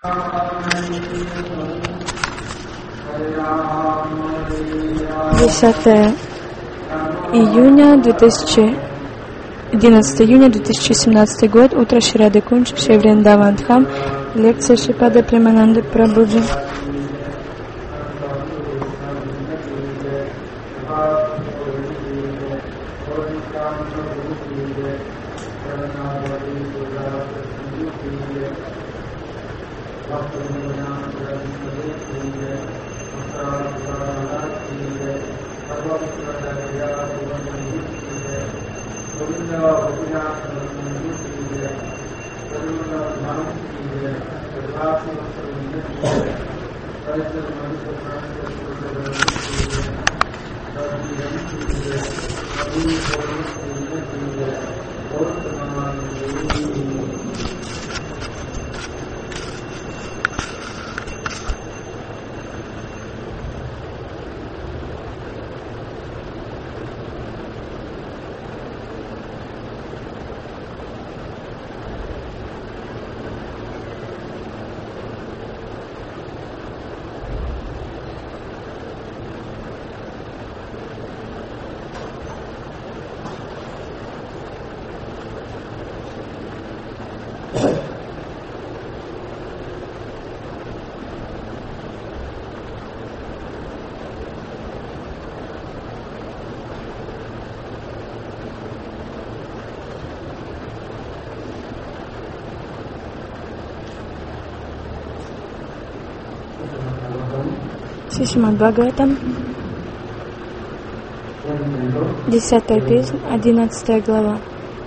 Июня 11 июня 2017 год, утро Шрады Кунж, Шри Вриндаван Дхам, лекция Шрипада Премананды Прабхуджи. Шримад Бхагаватам, 10-я песня, 11 глава.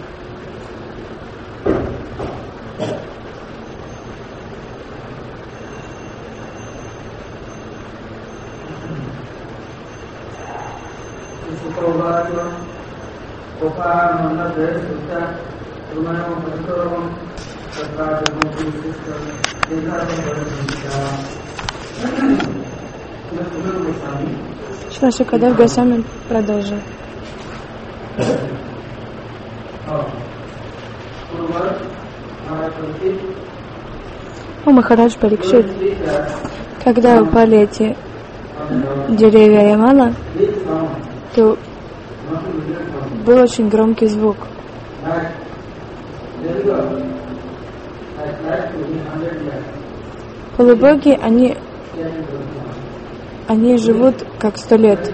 Шрила Шукадев Госвами продолжил. О Махарадж Парикшит, когда упали эти деревья Ямала, то был очень громкий звук. Полубоги, они живут как 100 лет.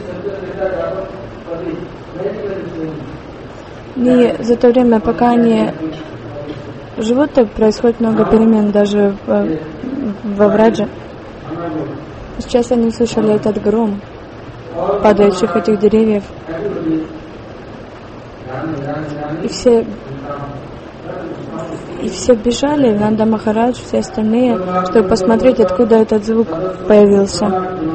И за то время, пока они живут, то происходит много перемен, даже во Врадже. Сейчас они слышали этот гром падающих этих деревьев. И все бежали, Нанда Махарадж, все остальные, чтобы посмотреть, откуда этот звук появился.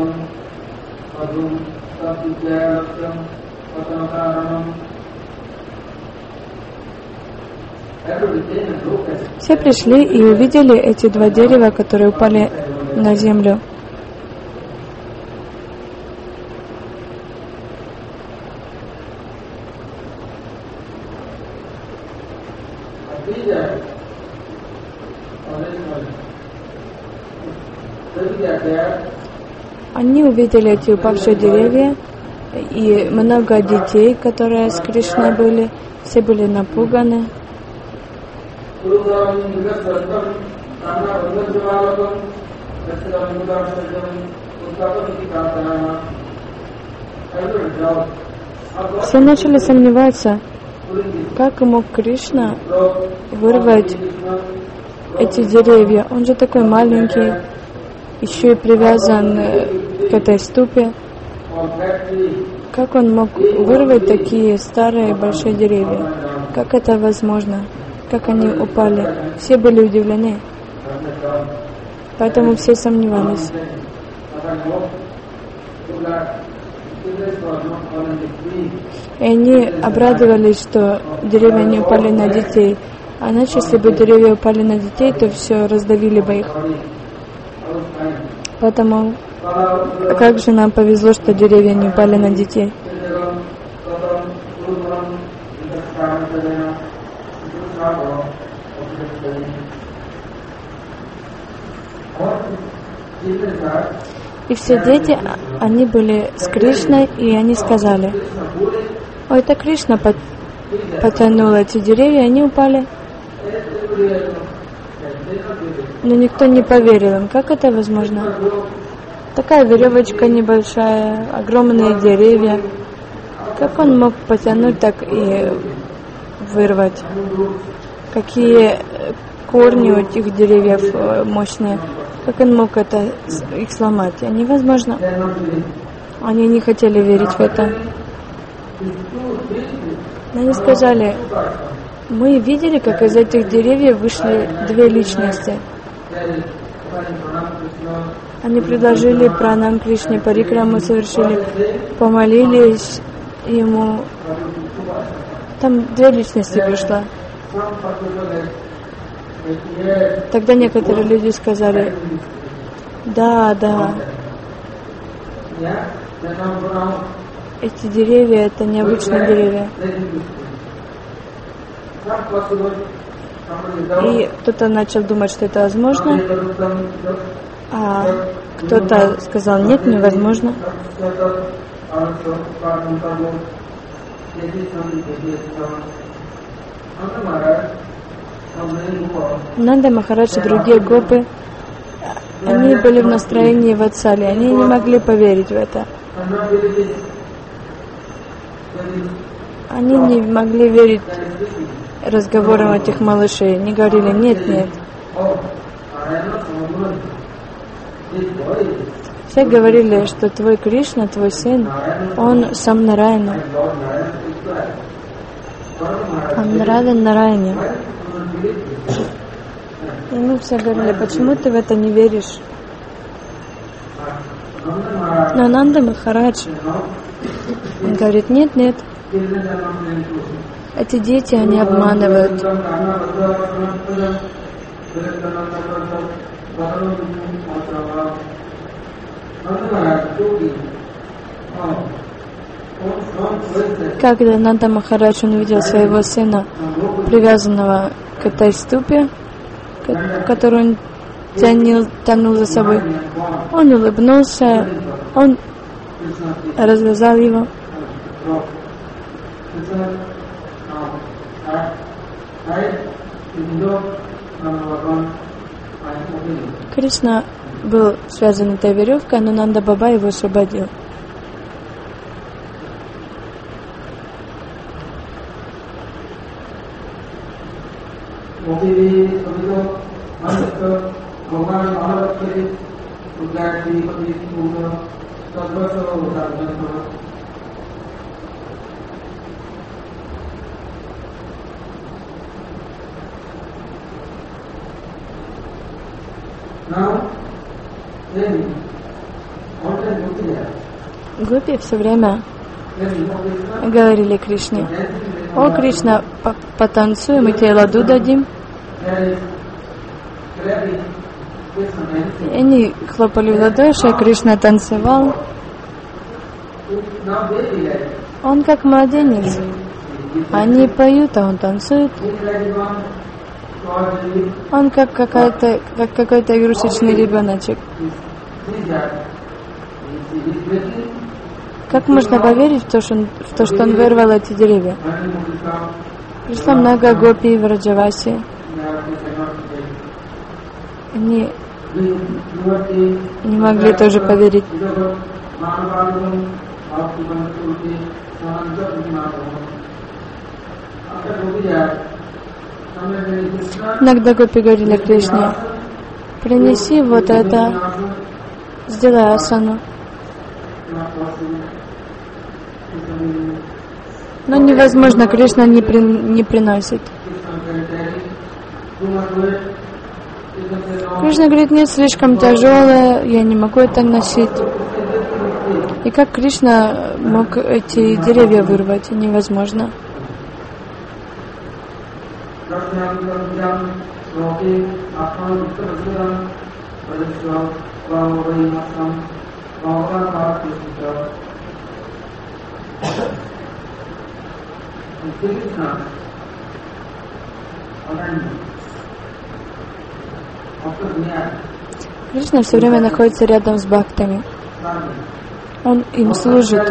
Все пришли и увидели эти два дерева, которые упали на землю. Они увидели эти упавшие деревья и много детей, которые с Кришной были, все были напуганы. Все начали сомневаться, как мог Кришна вырвать эти деревья. Он же такой маленький, еще и привязан к этой ступе. Как он мог вырвать такие старые большие деревья? Как это возможно? Как они упали? Все были удивлены. Поэтому все сомневались. И они обрадовались, что деревья не упали на детей. А иначе, если бы деревья упали на детей, то все раздавили бы их. Поэтому как же нам повезло, что деревья не упали на детей. И все дети, они были с Кришной, и они сказали: «Ой, это Кришна потянул эти деревья, они упали». Но никто не поверил им. Как это возможно? Такая веревочка небольшая, огромные деревья. Как он мог потянуть, так и вырвать? Какие корни у этих деревьев мощные? Как он мог их сломать? Невозможно. Они не хотели верить в это. Но они сказали: мы видели, как из этих деревьев вышли две личности. Они предложили пранам Кришне, парикраму совершили, помолились ему. Там две личности пришло. Тогда некоторые люди сказали: да, эти деревья — это необычные деревья. И кто-то начал думать, что это возможно, а кто-то сказал: нет, невозможно. Нанда Махарадж и другие гопы, они были в настроении ватсали, они не могли поверить в это. Они не могли верить разговорам этих малышей, они говорили: нет. Все говорили, что твой Кришна, твой сын, он сам Нараяна. Он равен Нараяне. И мы все говорили: почему ты в это не веришь? Но Нанда Махарадж, он говорит: нет. Эти дети, они обманывают. Когда Нанда Махарадж увидел своего сына, привязанного к этой ступе, которую он тянул за собой, он улыбнулся, он развязал его. Кришна был связан этой веревкой, но Нанда Баба его освободил. Гопи все время говорили Кришне: «О, Кришна, потанцуем, мы тебе ладу дадим». И они хлопали в ладоши, а Кришна танцевал. Он как младенец. Они поют, а он танцует. Он как какой-то игрушечный ребеночек. Как можно поверить в то, что он вырвал эти деревья? Пришло много гопи в Раджаваси. Они не могли тоже поверить. Иногда гопи говорили Кришне: принеси вот это, сделай асану. Но невозможно, Кришна не приносит. Кришна говорит: нет, слишком тяжелое, я не могу это носить. И как Кришна мог эти деревья вырвать? Невозможно. Кришна все время находится рядом с бхактами. Он им служит.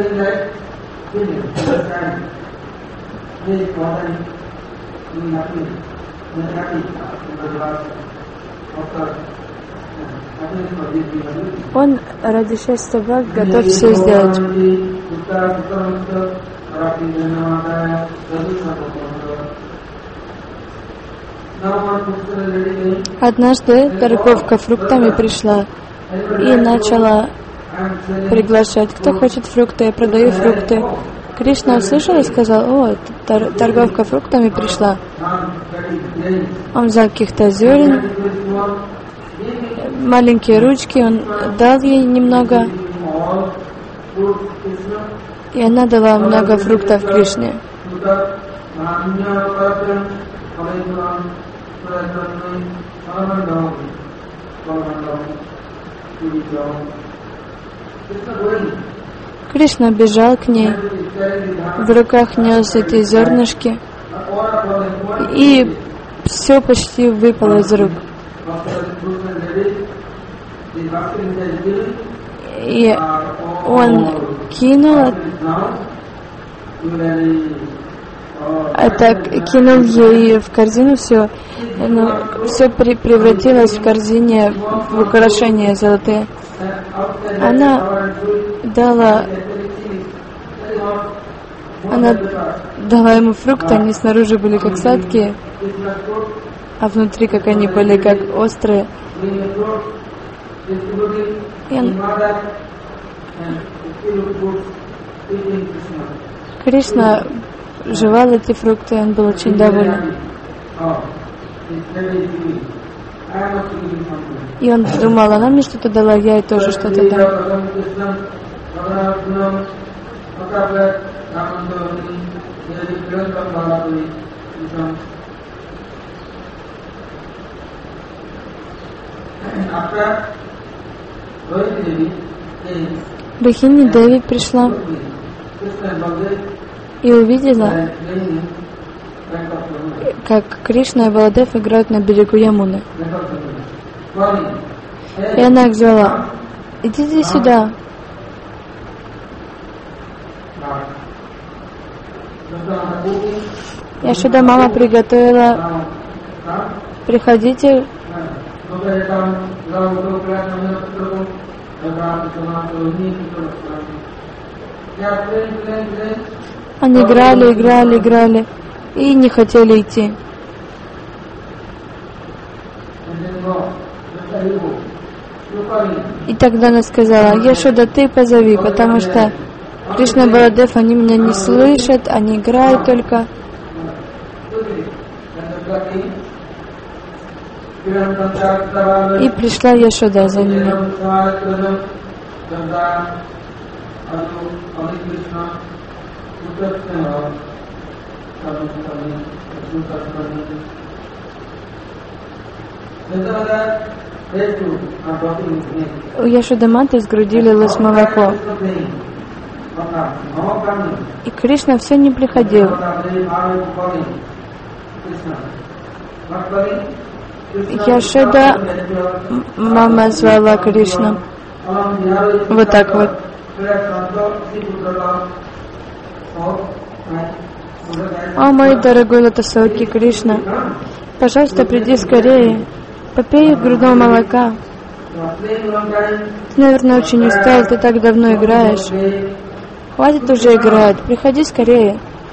Он ради счастья бхакт готов все сделать. Однажды торговка фруктами пришла и начала приглашать, кто хочет фрукты, я продаю фрукты. Кришна услышал и сказал: о, торговка фруктами пришла. Он взял каких-то зерен, маленькие ручки, он дал ей немного, и она дала много фруктов Кришне. Кришна бежал к ней, в руках нес эти зернышки, и все почти выпало из рук. И он кинул кинул ей в корзину все, все превратилось в корзине в украшения золотые. Она дала ему фрукты, они снаружи были как сладкие, а внутри как они были как острые. Кришна жевал эти фрукты, он был очень доволен. И он думал, она мне что-то дала, я ей тоже что-то дам. Рахини Деви пришла и увидела, как Кришна и Баладев играют на берегу Ямуны. И она их звала: идите сюда. Яшода мама приготовила, приходите. Они играли и не хотели идти. И тогда она сказала: Яшода, ты позови, потому что Кришна и Баладев, они меня не слышат, они играют только. И пришла Яшода за ними. У Яшодаматы из груди лилось молоко. И Кришна все не приходил. Яшода мама звала Кришну. Вот так вот. О, мой дорогой Лотосоки Кришна, пожалуйста, приди скорее. Попей грудного молока. Ты, наверное, очень устал, ты так давно играешь. Хватит уже играть, приходи скорее.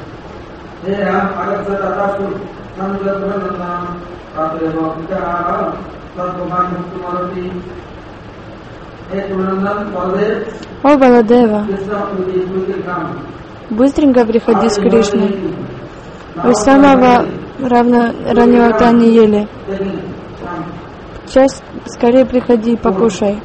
О, Баладева, быстренько приходи с Кришной. Вы с самого раннего утра не ели. Сейчас скорее приходи и покушай.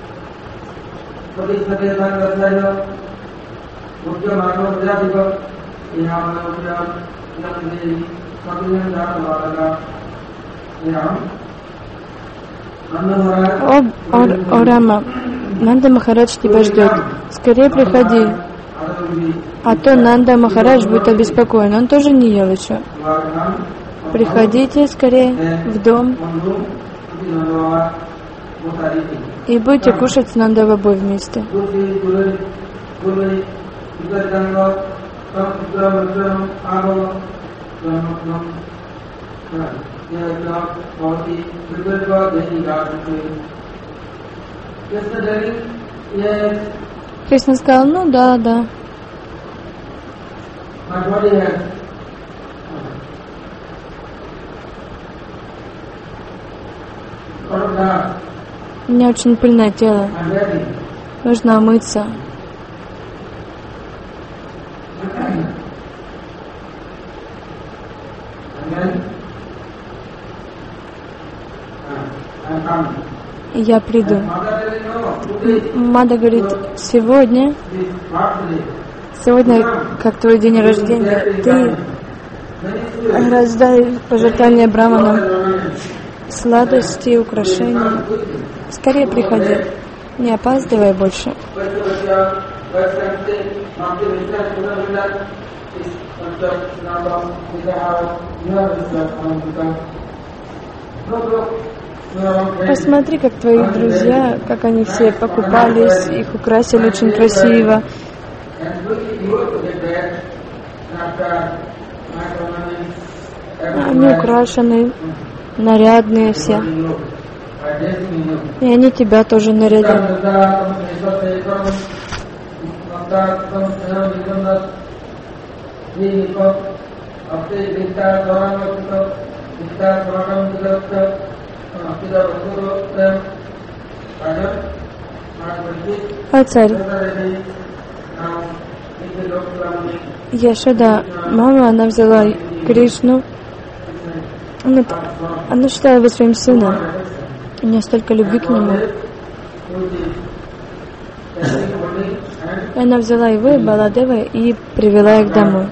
О Рама, Нанда Махарадж тебя ждет. Скорее приходи. А то Нанда Махарадж будет обеспокоен. Он тоже не ел еще. Приходите скорее в дом. И будете кушать с Нандабабой вместе. Кришна сказал, ну да, да. У меня очень пыльное тело. Нужно омыться. И я приду. Мада говорит, сегодня, как твой день рождения, ты раздай пожертвования браманам, сладости, украшения. Скорее приходи, не опаздывай больше. Посмотри, как твои друзья, как они все покупались, их украсили очень красиво. Они украшены, нарядные все. И они тебя тоже нарядят. А царь, Яшода, мама, она взяла Кришну, она считала его своим сыном. У нее столько любви к нему. И она взяла его и Баладева и привела их домой.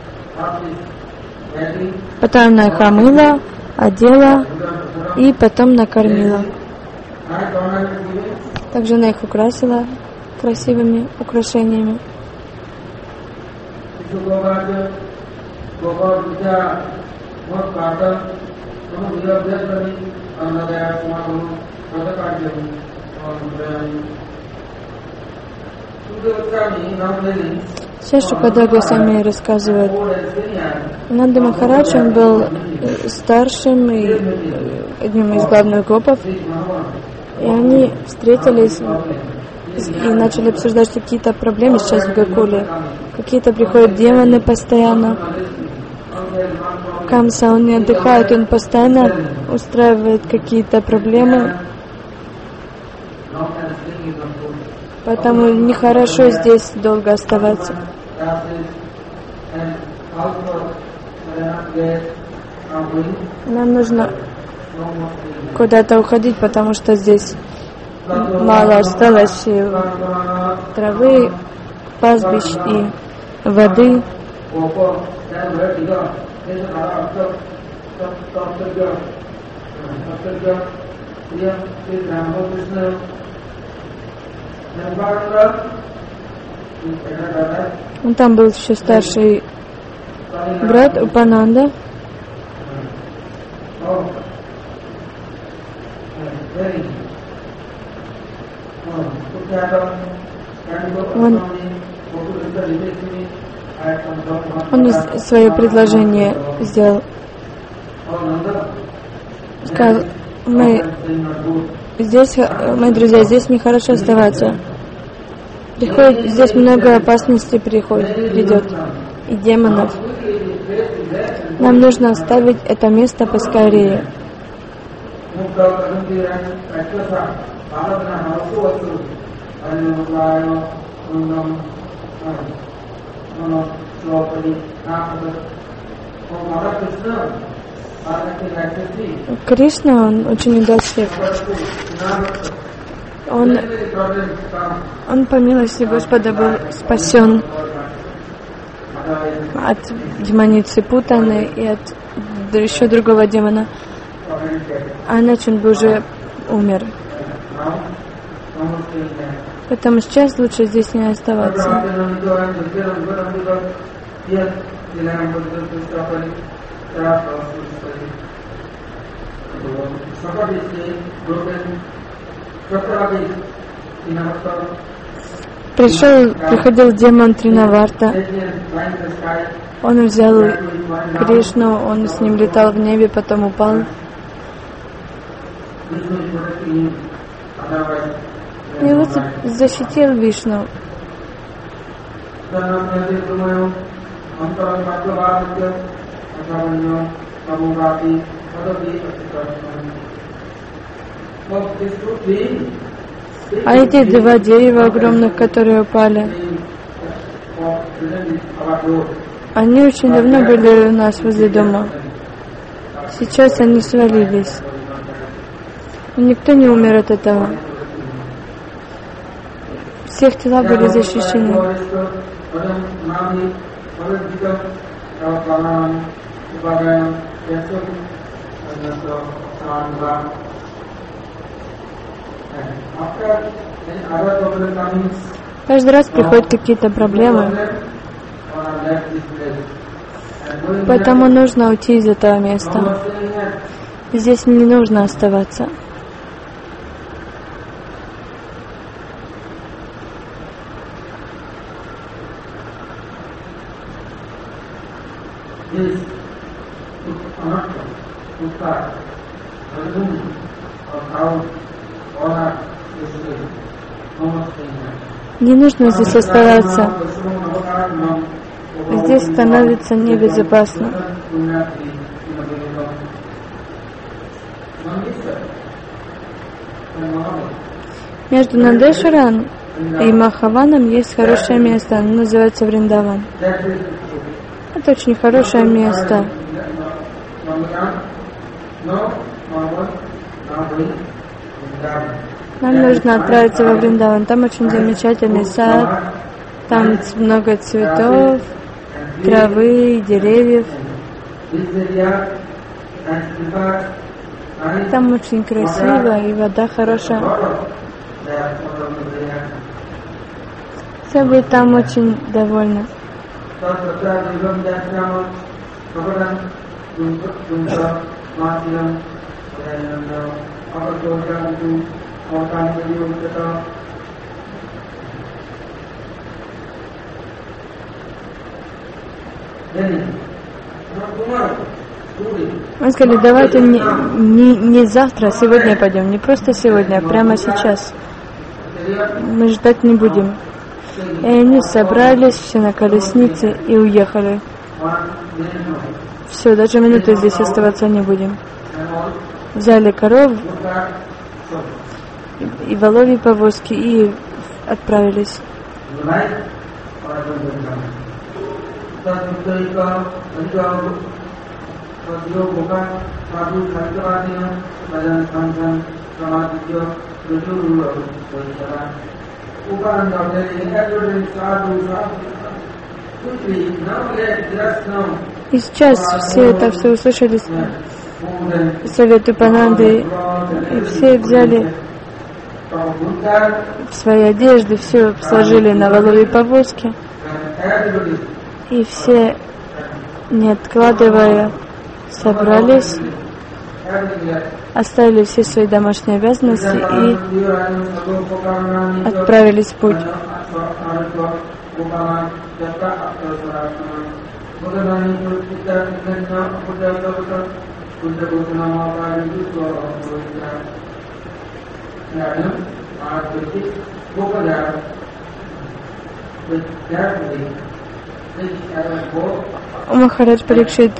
Потом она их омыла, одела и потом накормила. Также она их украсила красивыми украшениями. Сейчас Шукадева Госвами рассказывает, Нанда Махарадж, он был старшим и одним из главных гопов, и они встретились и начали обсуждать какие-то проблемы сейчас в Гокуле. Какие-то приходят демоны постоянно. Камса, он не отдыхает, он постоянно устраивает какие-то проблемы. Поэтому нехорошо здесь долго оставаться. Нам нужно куда-то уходить, потому что здесь мало осталось травы, пастбищ и воды. Там был еще старший брат Упананда. Он свое предложение сделал. Сказал, мои друзья, здесь нехорошо оставаться. Здесь много опасностей придет и демонов. Нам нужно оставить это место поскорее. Кришна, он очень удачлив. Он по милости Господа был спасен от демоницы Путаны и от еще другого демона. А иначе он бы уже умер. Поэтому сейчас лучше здесь не оставаться. Приходил демон Тринаварта. Он взял Кришну, он с ним летал в небе, потом упал. И его защитил Вишну. А эти два дерева огромных, которые упали, они очень давно были у нас возле дома. Сейчас они свалились. И никто не умер от этого. Всех тела были защищены. Каждый раз приходят какие-то проблемы, поэтому нужно уйти из этого места. Здесь не нужно оставаться. Не нужно здесь оставаться. Здесь становится небезопасно. Между Нандешваром и Махаваном есть хорошее место. Оно называется Вриндаван. Это очень хорошее место. Нам нужно отправиться во Вриндаван. Там очень замечательный сад. Там много цветов, травы, деревьев. Там очень красиво, и вода хорошая. Все будет там очень довольны. Мы сказали, давайте не завтра, а сегодня пойдем. Не просто сегодня, а прямо сейчас. Мы ждать не будем. И они собрались все на колеснице и уехали. Все, даже минуты здесь оставаться не будем. Взяли коров и воловьи повозки и отправились. И сейчас все это все услышали совет Упананды, и все взяли в свои одежды, все сложили на воловьи повозки, и все, не откладывая, собрались, оставили все свои домашние обязанности и отправились в путь. Махарадж Парикшит,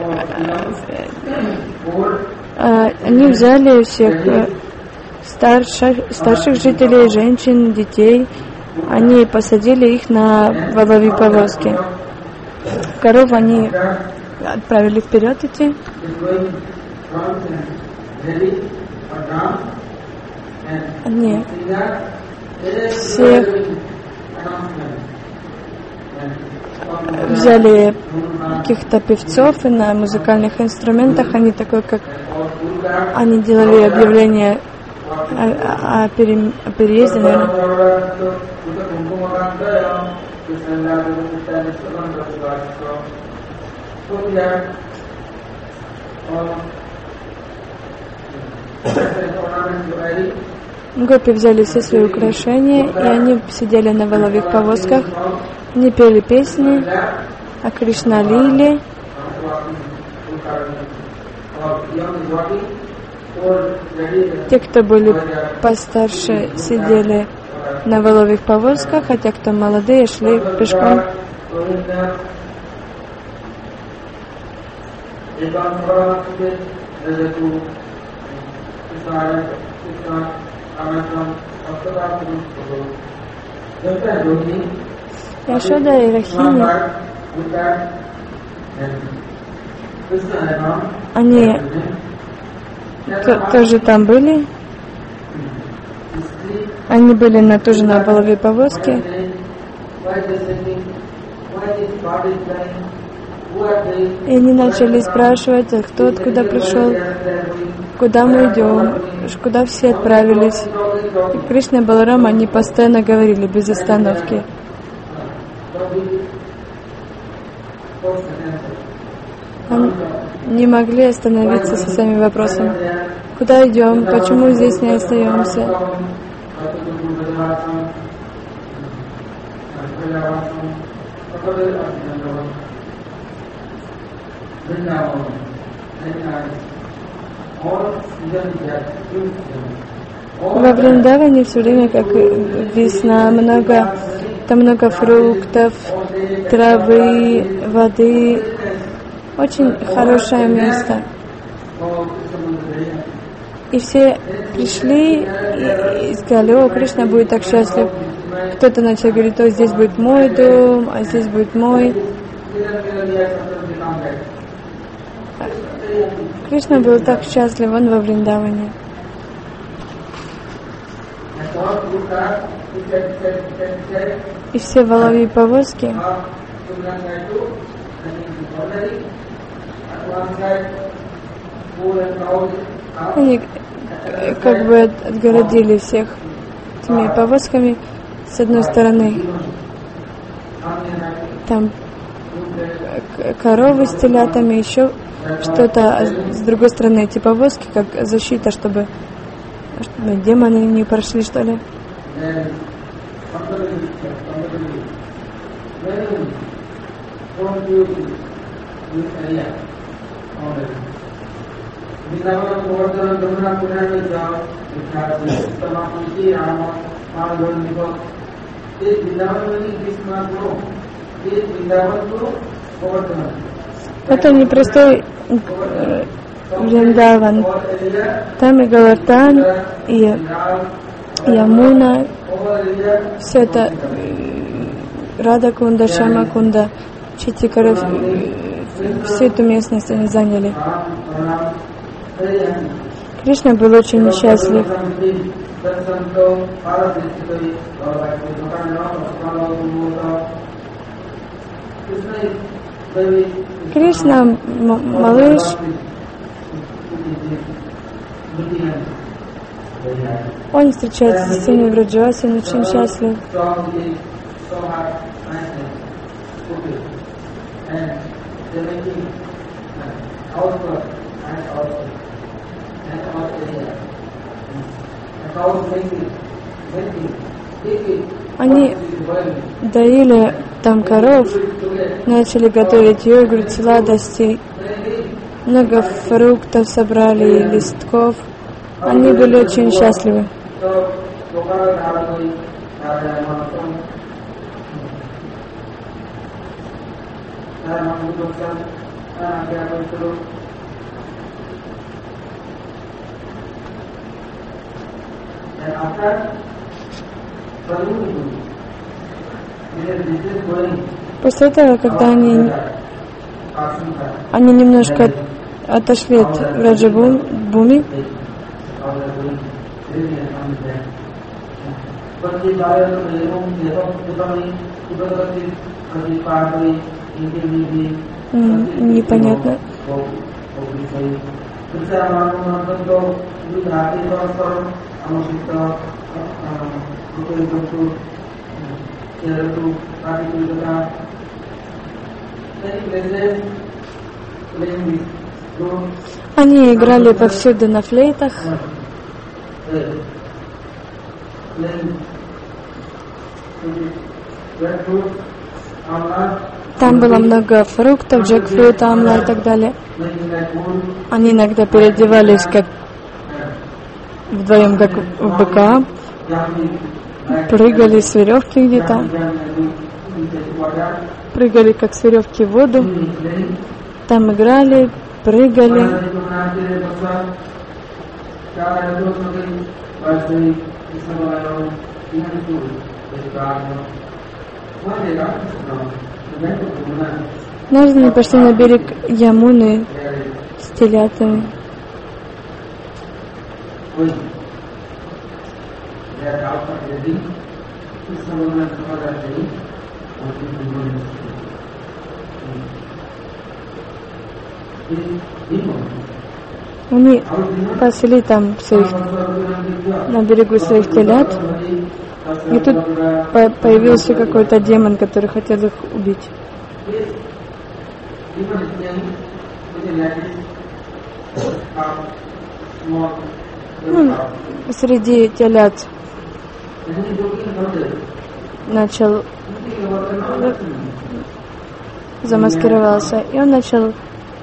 они взяли всех старших жителей, женщин, детей, они посадили их на воловьи повозки. Коров они отправили вперед идти. Они всех взяли каких-то певцов и на музыкальных инструментах, они такой, как они делали объявление о переезде, наверное. Гопи взяли все свои украшения, и они сидели на воловьих повозках, они пели песни, а Кришна лили. Те, кто были постарше, сидели на воловьих повозках, а те, кто молодые, шли пешком. Яшода и Рахини, они тоже там были. Они были тоже на воловьей повозке. И они начали спрашивать, кто откуда пришел, куда мы идем, куда все отправились. И Кришна и Баларама, они постоянно говорили без остановки. Они не могли остановиться со своими вопросами. Куда идем? Почему здесь не остаемся? Во Вриндаване все время как весна, там много фруктов, травы, воды. Очень хорошее место. И все пришли и сказали: о, Кришна будет так счастлив. Кто-то начал говорить: о, здесь будет мой дом, а здесь будет мой. Кришна был так счастлив, он во Вриндаване. И все воловьи повозки они как бы отгородили всех этими повозками. С одной стороны там коровы с телятами, еще что-то, а с другой стороны эти повозки как защита, чтобы демоны не прошли, что ли. Это непростой Вриндаван. Там и Говардхан, и Ямуна, все это Радакунда, Шямакунда, Читикара, всю эту местность они заняли. Кришна был очень несчастлив. Кришна, малыш, он встречается с теми Враджаваси, он очень счастлив. Они доили там коров, начали готовить йогурт, сладости, много фруктов собрали, листков. Они были очень счастливы. После этого, когда они немножко отошли от Враджабхуми, непонятно. Они играли повсюду на флейтах. Там было много фруктов, джекфрута, амла и так далее. Они иногда переодевались как вдвоем, как в быка, прыгали с веревки где-то, прыгали как с веревки в воду, там играли, прыгали. Однажды они пошли на берег Ямуны с телятами. Они пасли там на берегу своих телят, и тут появился какой-то демон, который хотел их убить. Среди телят начал замаскировался, и он начал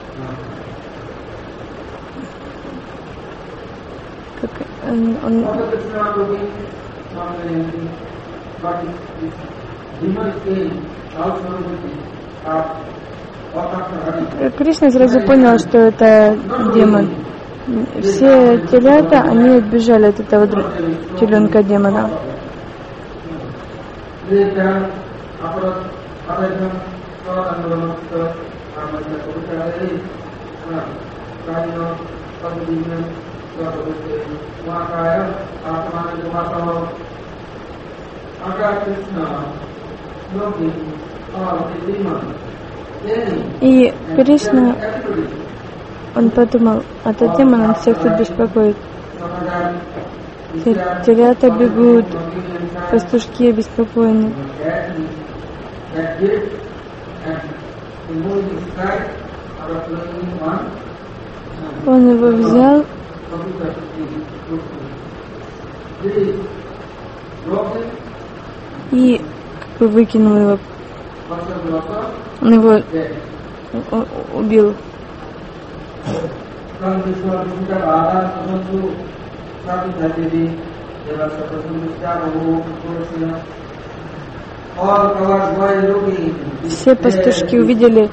Кришна сразу понял, что это демон. Все телята, они отбежали от этого теленка демона. И Кришна, он подумал, этот демон, он всех тут беспокоит. Телята бегут, пастушки обеспокоены. Он его взял и как бы выкинул его. Он его убил. Все пастушки увидели,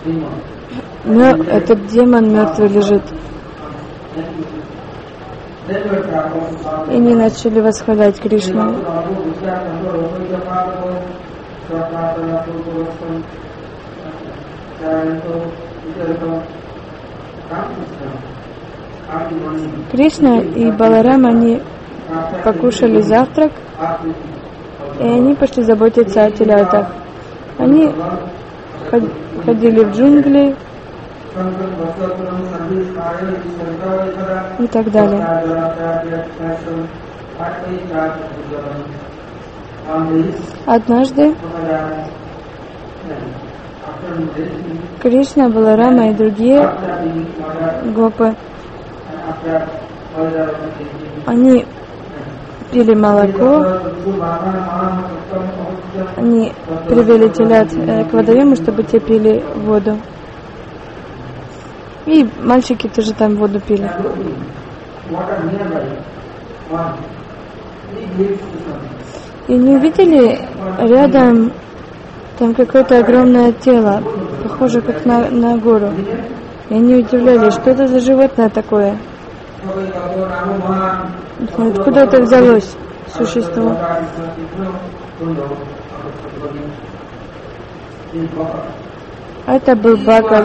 этот демон мертвый лежит. И они начали восхвалять Кришну. Кришна и Баларам, они покушали завтрак, и они пошли заботиться о телятах. Они ходили в джунгли и так далее. Однажды Кришна, Баларама и другие гопы, они пили молоко, они привели телят к водоему, чтобы те пили воду. И мальчики тоже там воду пили. И не увидели рядом там какое-то огромное тело, похоже как на гору. И они удивлялись, что это за животное такое? Откуда это взялось существо? Это был Бага.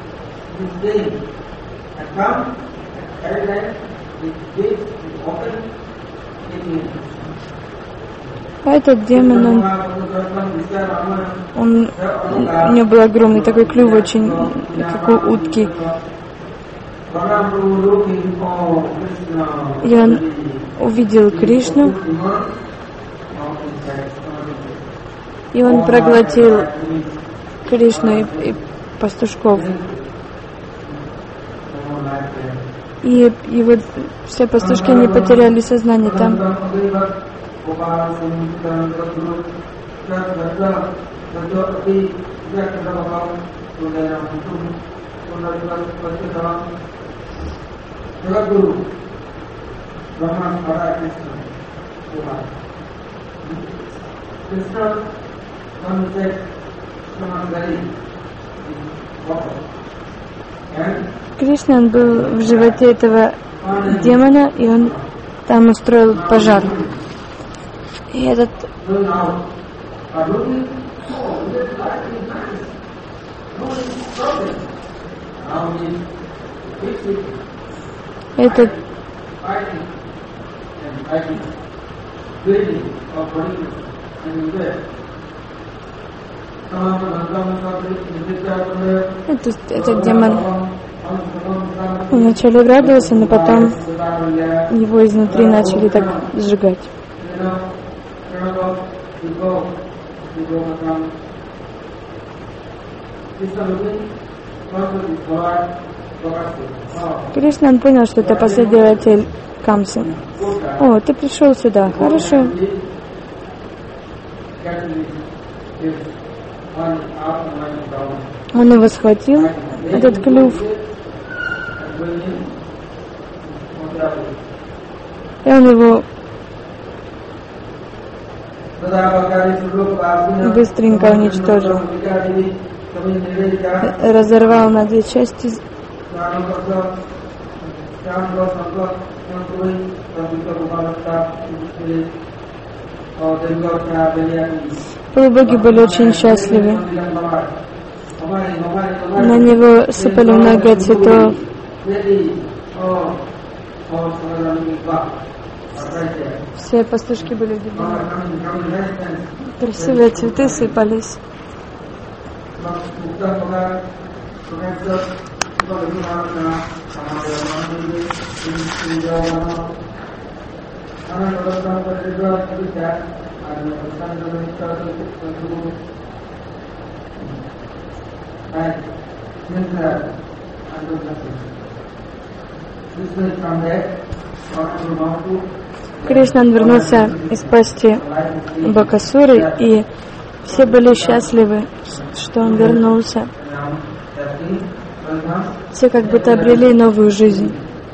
А этот демон, у него был огромный такой клюв, очень как у утки. И он увидел Кришну, и он проглотил Кришну и пастушков. И его все пастушки не потеряли сознание там. Кришна, он был в животе этого демона, и он там устроил пожар. И этот демон вначале радовался, но потом его изнутри начали так сжигать. Кришна, он понял, что это последователь Камсы. О, ты пришел сюда, хорошо. Он его схватил, этот клюв, и он его быстренько уничтожил, разорвал на две части. Полубоги были очень счастливы. На него сыпали много цветов. Все пастушки были удивлены. Красивые цветы сыпались. Кришна вернулся из пасти Бакасуры, и все были счастливы, что он вернулся. Все как будто обрели новую жизнь.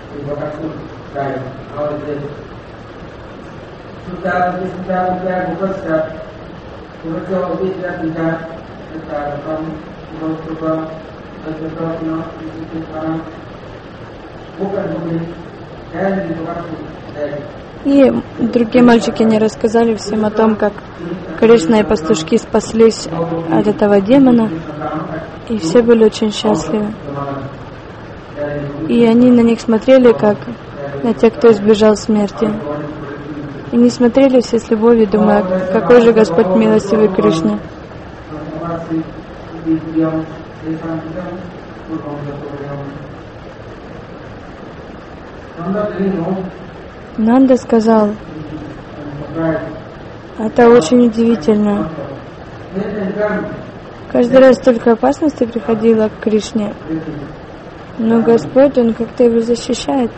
И другие мальчики не рассказали всем о том, как Кришна и пастушки спаслись от этого демона, и все были очень счастливы. И они на них смотрели, как на тех, кто избежал смерти. И не смотрели все с любовью, думая, какой же Господь милостивый Кришна. Нанда сказал, это очень удивительно. Каждый раз столько опасностей приходило к Кришне, но Господь, Он как-то его защищает.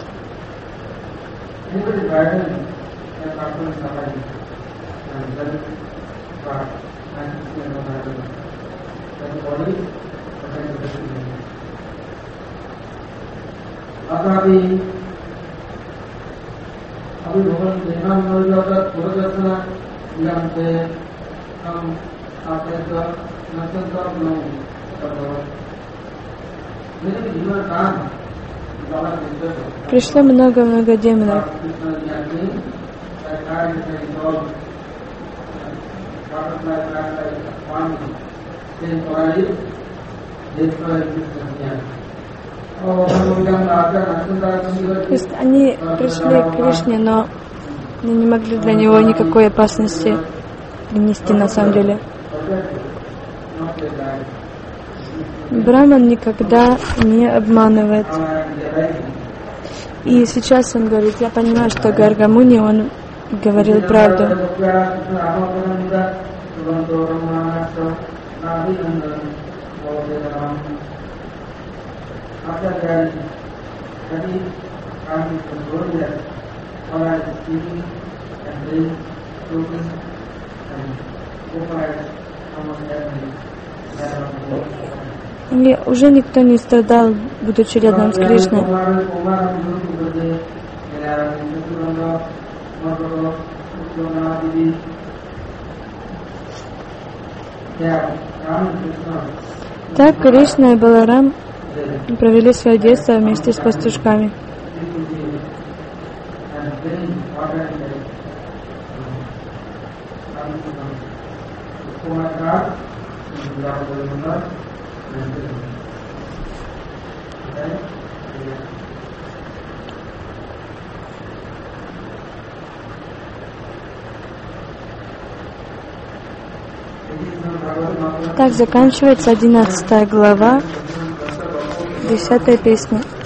Пришло много-много демонов. То есть они пришли к Кришне, но не могли для него никакой опасности принести на самом деле. Браман никогда не обманывает. И сейчас он говорит, я понимаю, что Гарга Муни, он говорил правду. И уже никто не страдал, будучи рядом с Кришной. Так Кришна и Баларам провели свое детство вместе с пастушками. Так заканчивается 11 глава, 10 песня.